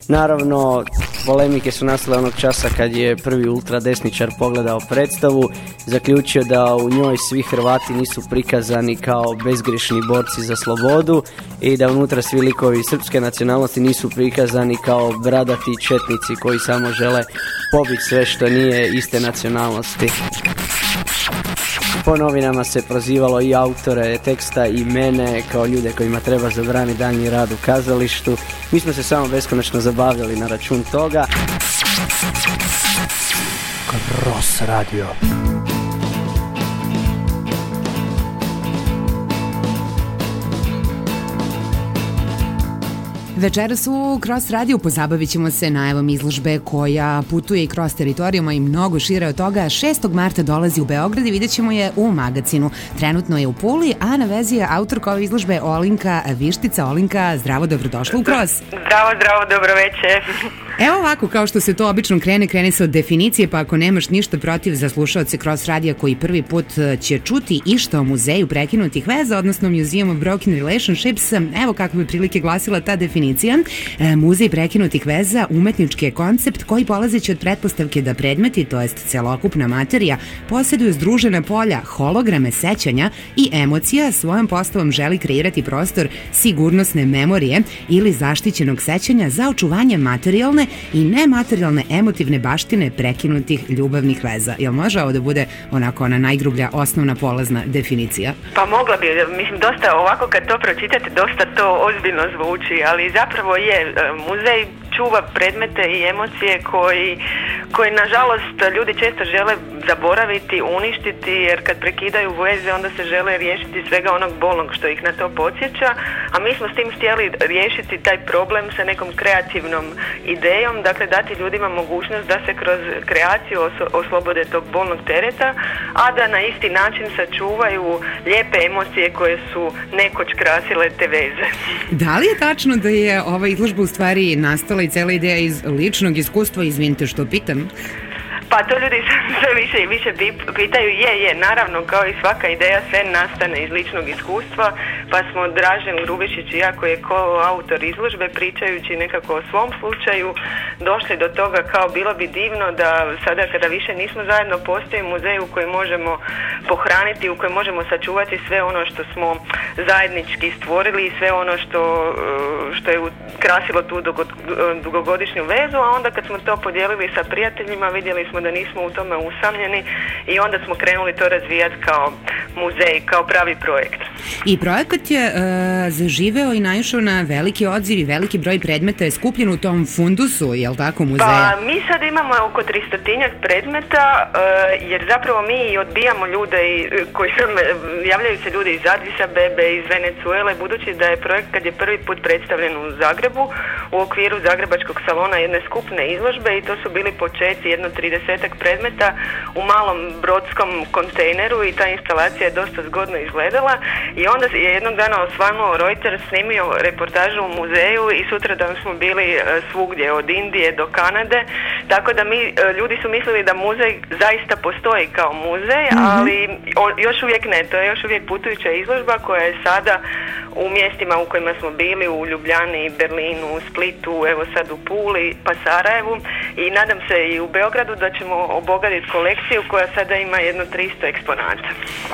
Naravno, polemike su nastale onog časa kad je prvi ultradesničar pogledao predstavu, zaključio da u njoj svi Hrvati nisu prikazani kao bezgrešni borci za slobodu i da unutra svi likovi srpske nacionalnosti nisu prikazani kao bradati četnici koji samo žele pobiti sve što nije iste nacionalnosti. Po novinama se prozivalo i autore teksta i mene kao ljude kojima treba zabraniti daljnji rad u kazalištu. Mi smo se samo beskonačno zabavljali na račun toga. Cross Radio. Večeras u Cross Radio pozabavit ćemo se najavom izložbe koja putuje i kroz teritorijuma i mnogo šire od toga. 6. marta dolazi u Beograd i vidjet ćemo je u magazinu. Trenutno je u Puli, a na vezi je autorka ove izložbe Olinka Vištica. Olinka, zdravo, dobrodošla u Cross. Zdravo, dobro večer. Evo ovako, kao što se to obično krene se od definicije, pa ako nemaš ništa protiv za slušaoce Cross Radija koji prvi put će čuti išta o muzeju prekinutih veza, odnosno Museum of Broken Relationships, evo kako bi prilike glasila ta definicija. Muzej prekinutih veza umetnički je koncept koji polazeći od pretpostavke da predmeti, to jest celokupna materija, posjeduju združena polja, holograme sećanja i emocija, svojom postavom želi kreirati prostor sigurnosne memorije ili zaštićenog sećanja za očuvanje materijalne i nematerijalne emotivne baštine prekinutih ljubavnih veza. Jel može ovo da bude onako ona najgrublja osnovna polazna definicija? Pa mogla bi, mislim dosta ovako kad to pročitate dosta to ozbiljno zvuči, ali zapravo je muzej čuva predmete i emocije koji nažalost ljudi često žele zaboraviti, uništiti, jer kad prekidaju veze onda se žele riješiti svega onog bolnog što ih na to podsjeća, a mi smo s tim htjeli riješiti taj problem sa nekom kreativnom idejom, dakle dati ljudima mogućnost da se kroz kreaciju oslobode tog bolnog tereta, a da na isti način sačuvaju lijepe emocije koje su nekoć krasile te veze. Da li je tačno da je ova izložba u stvari nastala i cela ideja iz ličnog iskustva, izvinite što pitam? Pa to ljudi sve više i više pitaju, je, naravno kao i svaka ideja sve nastane iz ličnog iskustva, pa smo Dražen Grubišić i ja koji je autor izložbe pričajući nekako o svom slučaju došli do toga kao bilo bi divno da sada kada više nismo zajedno postoji muzej u kojem možemo pohraniti, u kojem možemo sačuvati sve ono što smo zajednički stvorili i sve ono što je krasilo tu dugogodišnju vezu, a onda kad smo to podijelili sa prijateljima vidjeli smo da nismo u tome usamljeni i onda smo krenuli to razvijati kao muzej, kao pravi projekt. I projekat je zaživeo i naišao na veliki odziv i veliki broj predmeta je skupljen u tom fundusu, je li tako, muzeja? Pa mi sad imamo oko 300 predmeta, jer zapravo mi odbijamo ljude koji javljaju se ljudi iz Addis Abebe, iz Venezuele, budući da je projekt kad je prvi put predstavljen u Zagrebu u okviru Zagrebačkog salona jedne skupne izložbe i to su bili počeci jedno 30 predmeta u malom brodskom kontejneru i ta instalacija je dosta zgodno izgledala i onda je jednog dana osvanuo Reuters, snimio reportažu u muzeju i sutradan smo bili svugdje od Indije do Kanade, tako da ljudi su mislili da muzej zaista postoji kao muzej, ali još uvijek ne, to je još uvijek putujuća izložba koja je sada u mjestima u kojima smo bili, u Ljubljani, Berlinu, Splitu, evo sad u Puli, pa Sarajevu i nadam se i u Beogradu da ćemo obogatiti kolekciju koja sada ima jedno 300 eksponata.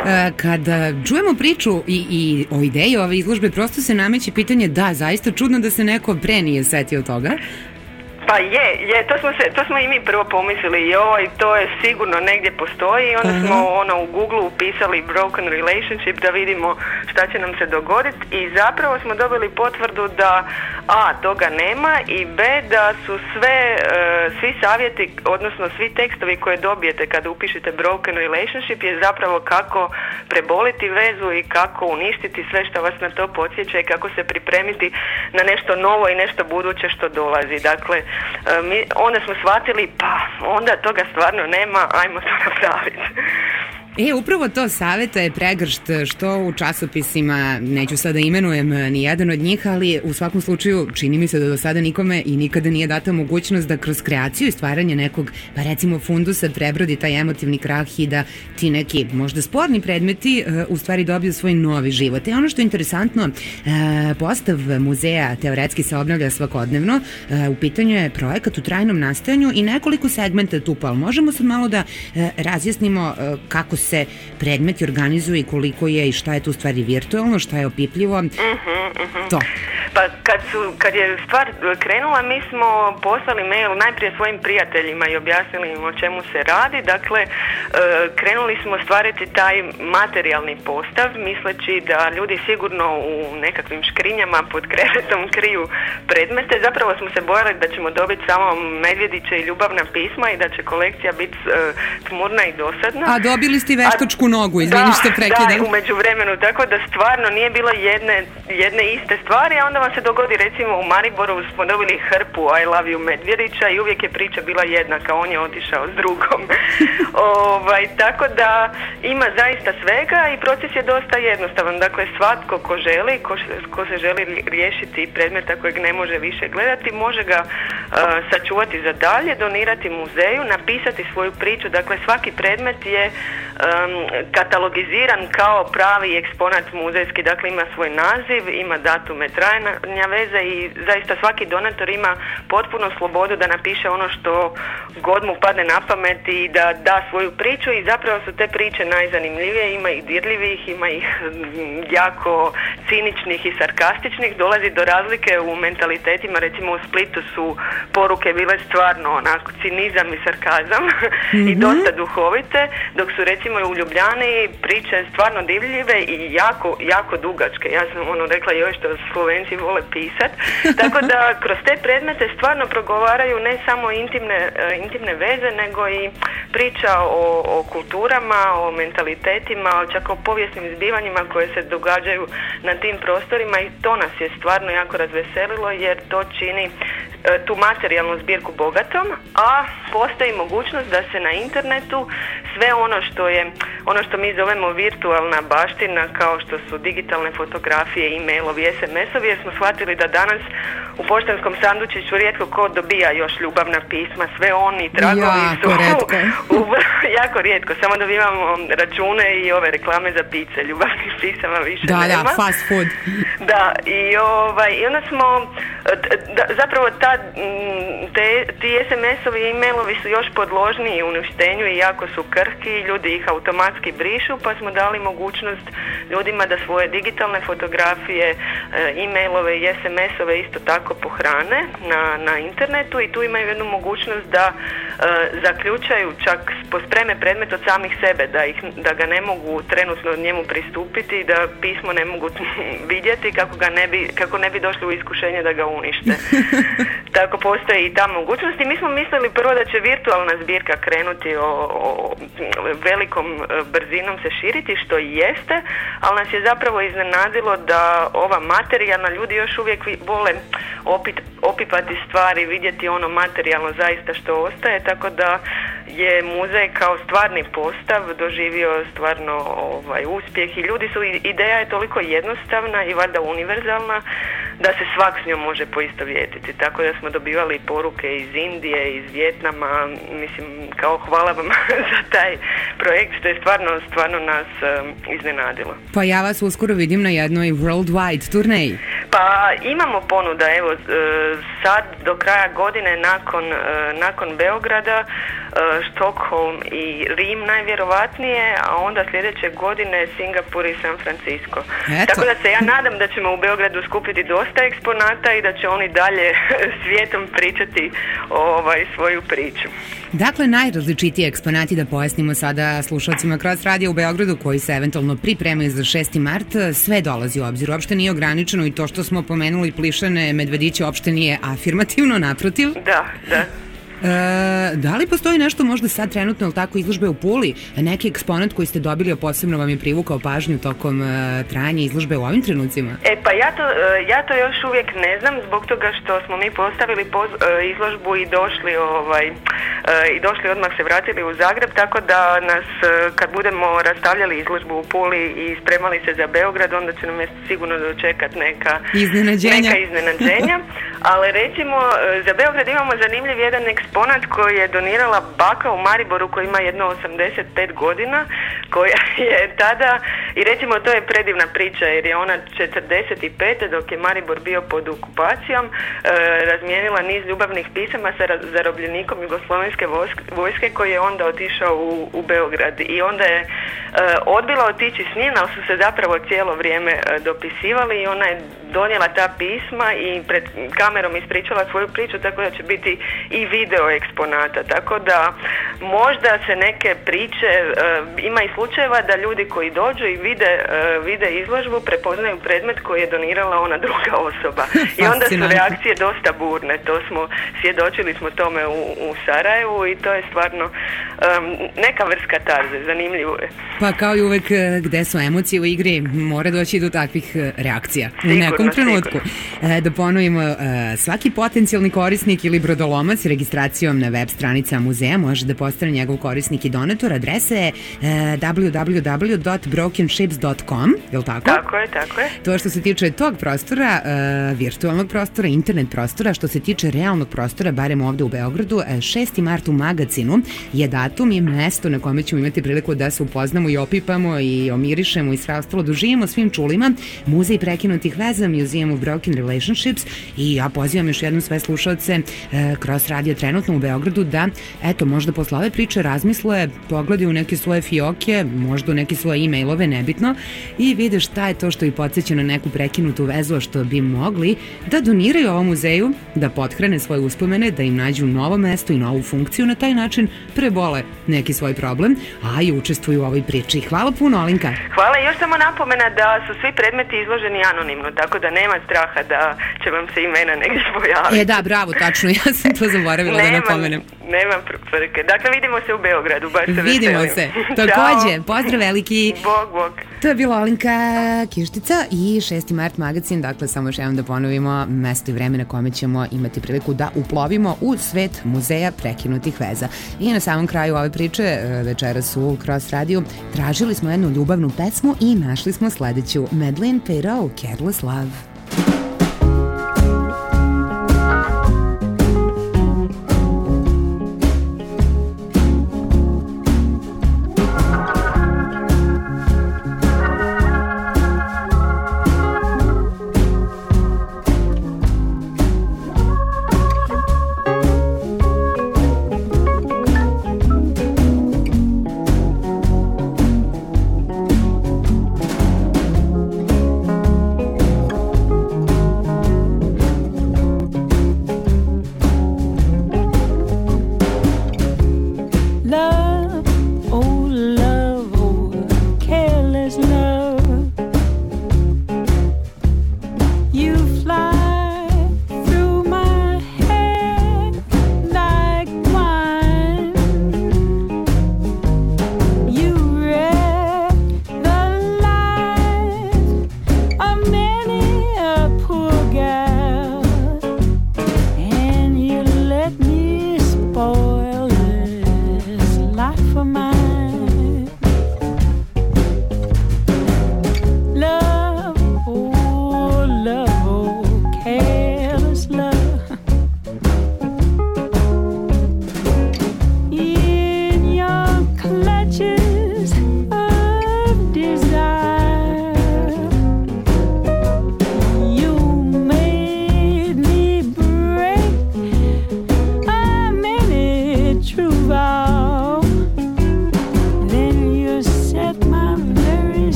Kada čujemo priču i o ideji ove izložbe, prosto se nameće pitanje da, zaista čudno da se neko pre nije setio toga. Pa je, to smo i mi prvo pomislili, to je sigurno negdje postoji i onda smo u Google upisali broken relationship da vidimo šta će nam se dogoditi i zapravo smo dobili potvrdu da A, toga nema i B, da su svi savjeti, odnosno svi tekstovi koje dobijete kada upišete broken relationship je zapravo kako preboliti vezu i kako uništiti sve što vas na to podsjeća i kako se pripremiti na nešto novo i nešto buduće što dolazi. Dakle, onda smo shvatili, pa onda toga stvarno nema, ajmo to napraviti. Upravo to saveta je pregršt, što u časopisima, neću sada imenujem ni jedan od njih, ali u svakom slučaju čini mi se da do sada nikome i nikada nije data mogućnost da kroz kreaciju i stvaranje nekog, pa recimo fundusa, prebrodi taj emotivni krah i da ti neki možda sporni predmeti u stvari dobiju svoj novi život. Ono što je interesantno, postav muzeja teoretski se obnavlja svakodnevno, u pitanju je projekat u trajnom nastajanju i nekoliko segmenta tu, pa možemo sad malo da razjasnimo kako se predmeti organizuju i koliko je i šta je tu stvari virtualno, šta je opipljivo. To. Pa kad je stvar krenula, mi smo poslali mail najprije svojim prijateljima i objasnili im o čemu se radi. Dakle, krenuli smo stvariti taj materijalni postav, misleći da ljudi sigurno u nekakvim škrinjama pod krevetom kriju predmete. Zapravo smo se bojali da ćemo dobiti samo medvjediće i ljubavna pisma i da će kolekcija biti tmurna i dosadna. A dobili ste veštačku nogu, izvini što prekidam. Da, u međuvremenu, tako da stvarno nije bilo jedne iste stvari, a onda vam se dogodi, recimo u Mariboru smo dobili hrpu I love you medvjedića i uvijek je priča bila jednaka, on je otišao s drugom. Tako da ima zaista svega i proces je dosta jednostavan. Dakle, svatko ko želi, ko se želi riješiti predmeta kojeg ne može više gledati, može ga sačuvati za dalje, donirati muzeju, napisati svoju priču. Dakle, svaki predmet je katalogiziran kao pravi eksponat muzejski. Dakle, ima svoj naziv, ima datume trajanja veze i zaista svaki donator ima potpuno slobodu da napiše ono što god mu padne na pamet i da da svoju priču i zapravo su te priče najzanimljivije, ima ih dirljivih, ima ih jako ciničnih i sarkastičnih, dolazi do razlike u mentalitetima, recimo u Splitu su poruke bile stvarno onako cinizam i sarkazam i dosta duhovite, dok su recimo u Ljubljani priče stvarno divljive i jako dugačke. Ja sam rekla joj što Slovenci vole pisat, tako da kroz te predmete stvarno progovaraju ne samo intimne veze, nego i priča o kulturama, o mentalitetima, čak o povijesnim zbivanjima koje se događaju na tim prostorima i to nas je stvarno jako razveselilo jer to čini tu materijalnu zbirku bogatom, a postoji mogućnost da se na internetu sve ono što mi zovemo virtualna baština, kao što su digitalne fotografije, e-mailovi, SMS-ovi, jer smo shvatili da danas u poštanskom sandučiću rijetko ko dobija još ljubavna pisma, sve oni tragovi su jako rijetko, samo dobivamo račune i ove reklame za pice, ljubavnih pisama više nema. Da, fast food. Da, i onda smo zapravo ti SMS-ovi i e-mailovi su još podložniji uništenju i jako su krhki, ljudi ih automatski brišu, pa smo dali mogućnost ljudima da svoje digitalne fotografije, e-mailove i SMS-ove isto tako pohrane na internetu i tu imaju jednu mogućnost da zaključaju, čak pospreme predmet od samih sebe, da ga ne mogu trenutno njemu pristupiti, da pismo ne mogu vidjeti kako ne bi došli u iskušenje da ga unište. Tako postoji i ta mogućnost i mi smo mislili prvo da će virtualna zbirka krenuti velikom brzinom se širiti, što i jeste, ali nas je zapravo iznenadilo da ova materijalna, ljudi još uvijek vole opipati stvari, vidjeti ono materijalno zaista što ostaje, tako da je muzej kao stvarni postav doživio stvarno uspjeh i ideja je toliko jednostavna i valjda univerzalna da se svak s njom može poistovjetiti, tako da smo dobivali poruke iz Indije, iz Vijetnama, mislim kao hvala vam za taj projekt što je stvarno nas iznenadilo. Pa ja vas uskoro vidim na jednoj worldwide turneji. Pa imamo ponuda, evo sad do kraja godine nakon Beograda, Stockholm i Rim najvjerovatnije, a onda sljedeće godine Singapur i San Francisco. Eto. Tako da se ja nadam da ćemo u Beogradu skupiti dosta eksponata i da će oni dalje svijetom pričati svoju priču. Dakle, najrazličitiji eksponati, da pojasnimo sada slušalcima Cross Radio u Beogradu koji se eventualno pripremaju za 6. mart, sve dolazi u obzir. Uopšte nije ograničeno i to što smo pomenuli plišane medvediće uopšte nije afirmativno, naprotiv. Da. Da li postoji nešto možda sad trenutno, ali tako, izložbe u Puli, neki eksponat koji ste dobili, a posebno vam je privukao pažnju tokom trajanja izložbe u ovim trenucima? Pa ja to još uvijek ne znam, zbog toga što smo mi postavili izložbu i došli odmah se vratili u Zagreb, tako da nas kad budemo rastavljali izložbu u Puli i spremali se za Beograd, onda će nam sigurno dočekati neka iznenađenja. Ali recimo za Beograd imamo zanimljiv jedan eksponat koji je donirala baka u Mariboru koja ima jedno 85 godina, koja je tada, i recimo to je predivna priča jer je ona 45. dok je Maribor bio pod okupacijom razmijenila niz ljubavnih pisama sa zarobljenikom Jugoslovenske vojske koji je onda otišao u Beograd i onda je odbila otići s njim, ali su se zapravo cijelo vrijeme dopisivali i ona je donijela ta pisma i pred kamerom ispričala svoju priču, tako da će biti i video eksponata, tako da možda se neke priče, ima i slučajeva da ljudi koji dođu i vide izložbu prepoznaju predmet koji je donirala ona druga osoba i onda su reakcije dosta burne, svjedočili smo tome u Sarajevu i to je stvarno neka vrsta katarze, zanimljivo je. Pa kao i uvek gde su emocije u igri, mora doći do takvih reakcija u nekom trenutku. Da ponovimo, svaki potencijalni korisnik ili brodolomac registracijom na web stranica muzeja može da postane njegov korisnik i donator. Adresa je www.brokenships.com, je li tako? Tako je. To što se tiče tog prostora, virtualnog prostora, internet prostora, što se tiče realnog prostora, barem ovde u Beogradu, 6. mart u Magacinu je datum i mesto na kome ćemo imati priliku da se upoznamo i opipamo i omirišemo i sve ostalo, doživimo svim čulima. Muzej prekinutih veza, Museum of Broken Relationships, i ja pozivam još jednom sve slušalce kroz radio trenutno u Beogradu da, eto, možda posle ove priče razmisle, pogledaju neke svoje fioke, možda u neke svoje e-mailove, nebitno, i vide šta je to što ih podsjeća na neku prekinutu vezu, a što bi mogli da doniraju ovom muzeju, da pothrane svoje uspomene, da im nađu novo mesto i novu funkciju, na taj način prebole neki svoj problem, a i učestvuju u ovoj priči. Hvala puno, Alinka. Hvala, još samo napomena da su svi predmeti izloženi anonimno, tako da nema straha da će vam se imena negdje pojaviti. Da, bravo, tačno, ja sam to zaboravila da napomenem. Nema frke. Dakle, vidimo se u Beogradu, baš se veselim. Vidimo se. Takođe, pozdrav veliki. Bog. To je bila Alinka Kištica i 6. mart magazin, dakle, samo još jednom da ponovimo mesto i vreme na kome ćemo imati priliku da uplovimo u svet muzeja prekinutih veza. I na samom kraju ove priče, večeras u Cross Radio, tražili smo jednu ljubavnu pesmu i našli smo sledeću, Madeleine Peyroux, Careless Love.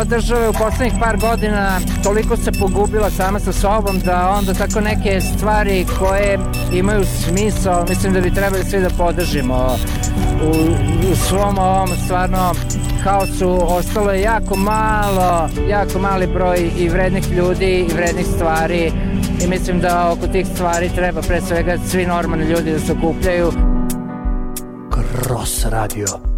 država u poslednjih par godina toliko se pogubila sama sa sobom da onda tako neke stvari koje imaju smisao, mislim da bi trebali svi da podržimo. U svom ovom stvarno haosu ostalo je jako mali broj i vrednih ljudi i vrednih stvari i mislim da oko tih stvari treba pre svega svi normalni ljudi da se okupljaju. Cross Radio.